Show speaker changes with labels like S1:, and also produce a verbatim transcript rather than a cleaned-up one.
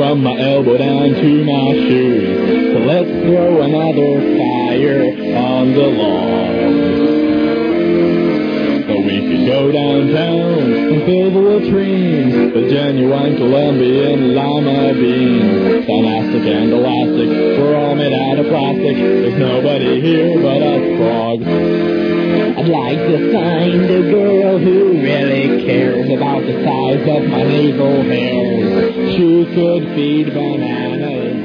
S1: from my elbow down to my shoes. So let's throw another fire on the lawn. So we could go downtown and fill the latrines with genuine Colombian lima beans. Dynastic and elastic, we're all made out of plastic. There's nobody here but us frogs. I'd like to find a girl who really cares about the size of my navel hairs. She could feed bananas